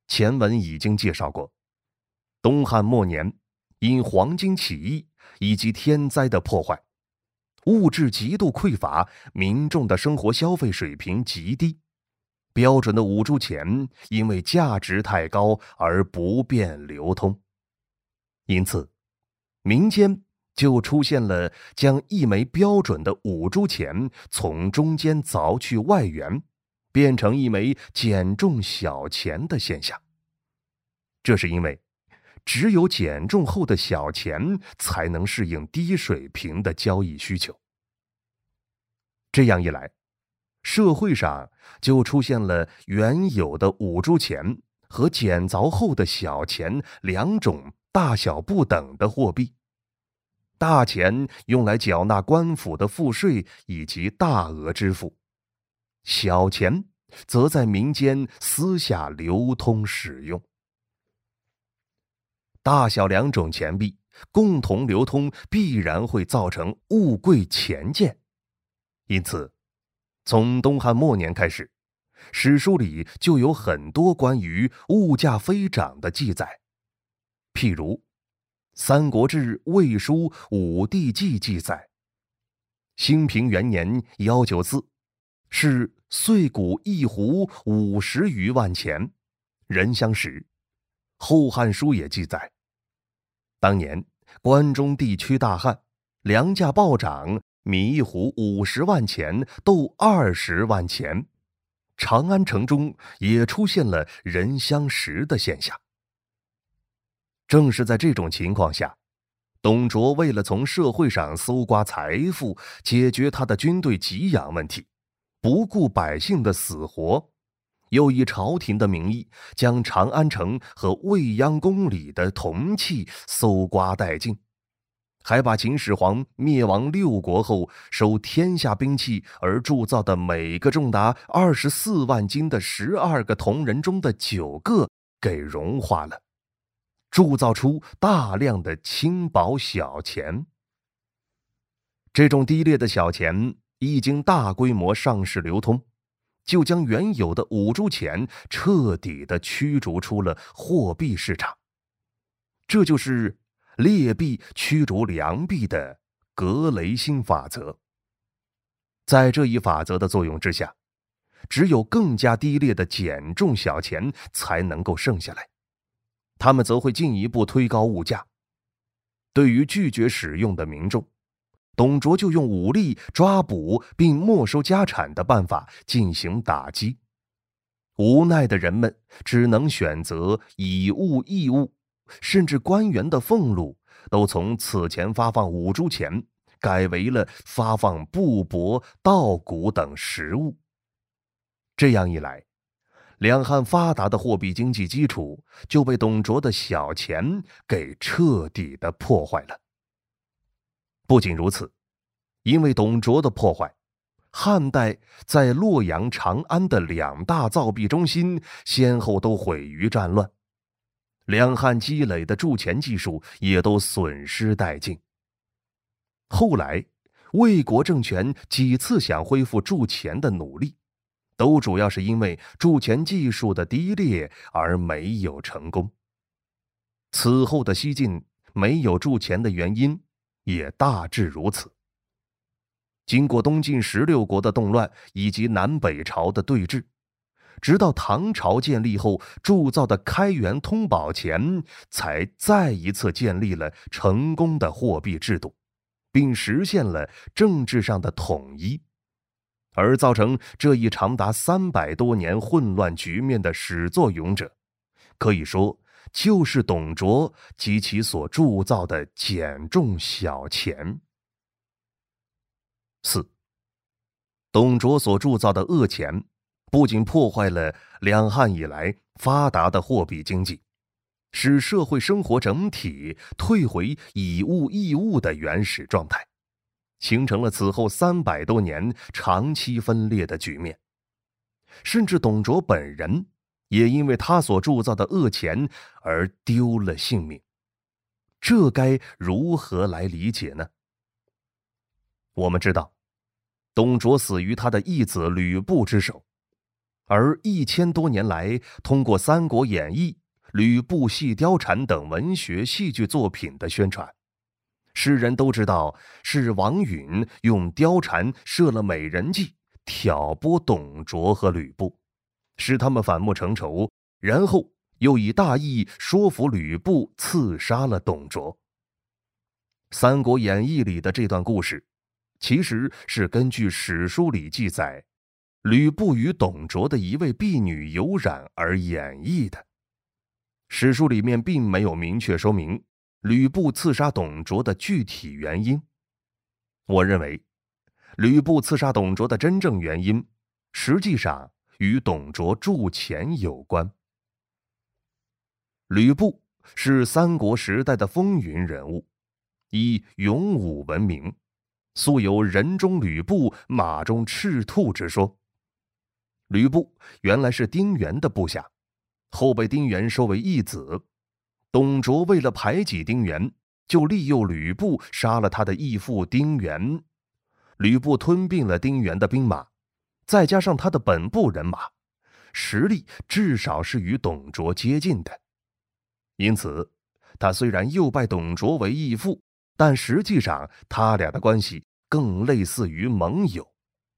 前文已经介绍过，东汉末年，因黄巾起义以及天灾的破坏，物质极度匮乏，民众的生活消费水平极低，标准的五铢钱因为价值太高而不便流通。因此，民间就出现了将一枚标准的五铢钱从中间凿去外缘，变成一枚减重小钱的现象。这是因为只有减重后的小钱才能适应低水平的交易需求。这样一来，社会上就出现了原有的五铢钱和减凿后的小钱两种大小不等的货币。大钱用来缴纳官府的赋税以及大额支付，小钱则在民间私下流通使用。大小两种钱币共同流通，必然会造成物贵钱贱。因此，从东汉末年开始，史书里就有很多关于物价飞涨的记载。譬如《三国志·魏书·武帝纪》记载，兴平元年194，是岁谷一斛50余万钱，人相食。后汉书也记载，当年关中地区大旱，粮价暴涨，米一斛50万钱，豆20万钱。长安城中也出现了人相食的现象。正是在这种情况下，董卓为了从社会上搜刮财富，解决他的军队给养问题，不顾百姓的死活，又以朝廷的名义将长安城和未央宫里的铜器搜刮殆尽，还把秦始皇灭亡6国后收天下兵器而铸造的每个重达24万斤的12个铜人中的9个给融化了，铸造出大量的轻薄小钱。这种低劣的小钱一经大规模上市流通，就将原有的五铢钱彻底地驱逐出了货币市场。这就是劣币驱逐良币的格雷欣法则。在这一法则的作用之下，只有更加低劣的减重小钱才能够剩下来，他们则会进一步推高物价。对于拒绝使用的民众，董卓就用武力抓捕并没收家产的办法进行打击。无奈的人们只能选择以物易物，甚至官员的俸禄都从此前发放五铢钱改为了发放布帛、稻谷等实物。这样一来，两汉发达的货币经济基础就被董卓的小钱给彻底的破坏了。不仅如此，因为董卓的破坏，汉代在洛阳、长安的2大造币中心先后都毁于战乱，两汉积累的铸钱技术也都损失殆尽。后来，魏国政权几次想恢复铸钱的努力，都主要是因为铸钱技术的低劣而没有成功。此后的西晋没有铸钱的原因也大致如此。经过东晋16国的动乱以及南北朝的对峙，直到唐朝建立后铸造的开元通宝钱才再一次建立了成功的货币制度，并实现了政治上的统一。而造成这一长达300多年混乱局面的始作俑者，可以说就是董卓及其所铸造的减重小钱。4. 董卓所铸造的恶钱不仅破坏了两汉以来发达的货币经济，使社会生活整体退回以物易物的原始状态，形成了此后300多年长期分裂的局面。甚至董卓本人也因为他所铸造的恶钱而丢了性命。这该如何来理解呢？我们知道，董卓死于他的义子吕布之手。 而1000多年来，通过《三国演义》、吕布戏貂蝉等文学戏剧作品的宣传，世人都知道是王允用貂蝉设了美人计，挑拨董卓和吕布，使他们反目成仇，然后又以大义说服吕布刺杀了董卓。《三国演义》里的这段故事，其实是根据史书里记载吕布与董卓的一位婢女有染而演绎的。史书里面并没有明确说明吕布刺杀董卓的具体原因。我认为，吕布刺杀董卓的真正原因，实际上与董卓铸钱有关。吕布是三国时代的风云人物，以勇武闻名，素有人中吕布，马中赤兔之说。吕布原来是丁原的部下，后被丁原收为义子。董卓为了排挤丁原，就利诱吕布杀了他的义父丁原。吕布吞并了丁原的兵马，再加上他的本部人马，实力至少是与董卓接近的。因此，他虽然又拜董卓为义父，但实际上他俩的关系更类似于盟友。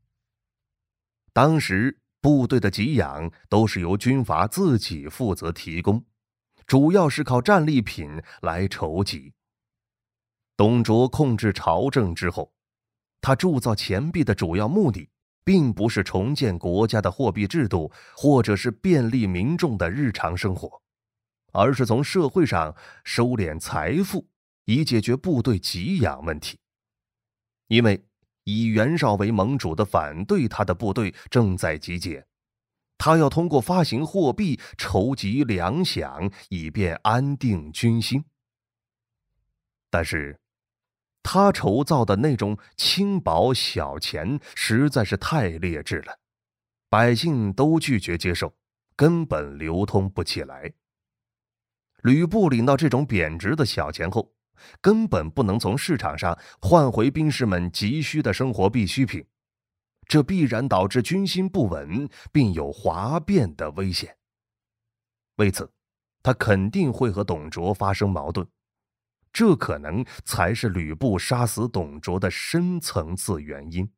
当时部队的给养都是由军阀自己负责提供，主要是靠战利品来筹集。董卓控制朝政之后，他铸造钱币的主要目的，并不是重建国家的货币制度，或者是便利民众的日常生活，而是从社会上收敛财富，以解决部队给养问题。因为以袁绍为盟主的反对他的部队正在集结，他要通过发行货币筹集粮饷，以便安定军心。但是他筹造的那种轻薄小钱实在是太劣质了，百姓都拒绝接受，根本流通不起来。吕布领到这种贬值的小钱后，根本不能从市场上换回兵士们急需的生活必需品，这必然导致军心不稳，并有哗变的危险。为此，他肯定会和董卓发生矛盾，这可能才是吕布杀死董卓的深层次原因。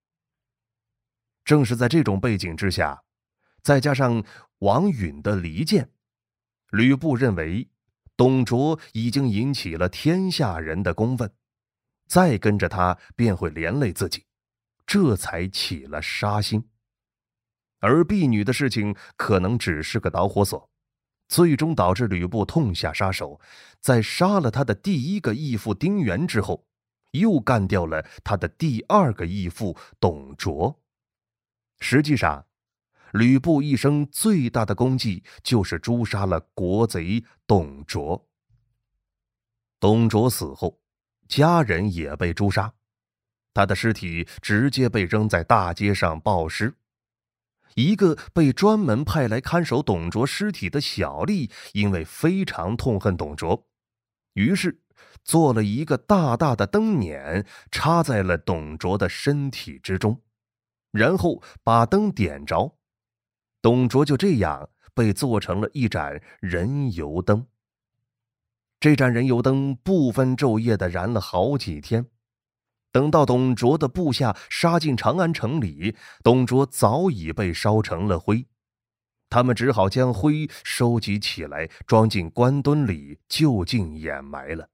正是在这种背景之下，再加上王允的离间，吕布认为董卓已经引起了天下人的公愤，再跟着他便会连累自己，这才起了杀心。而婢女的事情可能只是个导火索，最终导致吕布痛下杀手，在杀了他的第一个义父丁原之后，又干掉了他的第二个义父董卓。实际上，吕布一生最大的功绩就是诛杀了国贼董卓。董卓死后，家人也被诛杀，他的尸体直接被扔在大街上暴尸。一个被专门派来看守董卓尸体的小吏，因为非常痛恨董卓，于是做了一个大大的灯捻，插在了董卓的身体之中，然后把灯点着，董卓就这样被做成了一盏人油灯。这盏人油灯不分昼夜地燃了好几天，等到董卓的部下杀进长安城里，董卓早已被烧成了灰，他们只好将灰收集起来，装进棺墩里，就近掩埋了。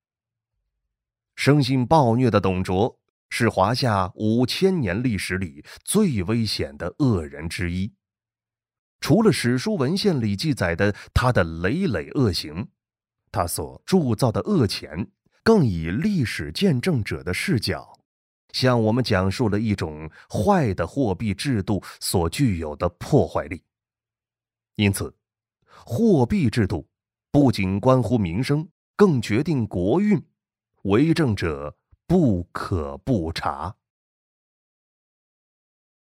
生性暴虐的董卓是华夏5000年历史里最危险的恶人之一。除了史书文献里记载的他的累累恶行，他所铸造的恶钱更以历史见证者的视角，向我们讲述了一种坏的货币制度所具有的破坏力。因此，货币制度不仅关乎民生，更决定国运，为政者不可不察。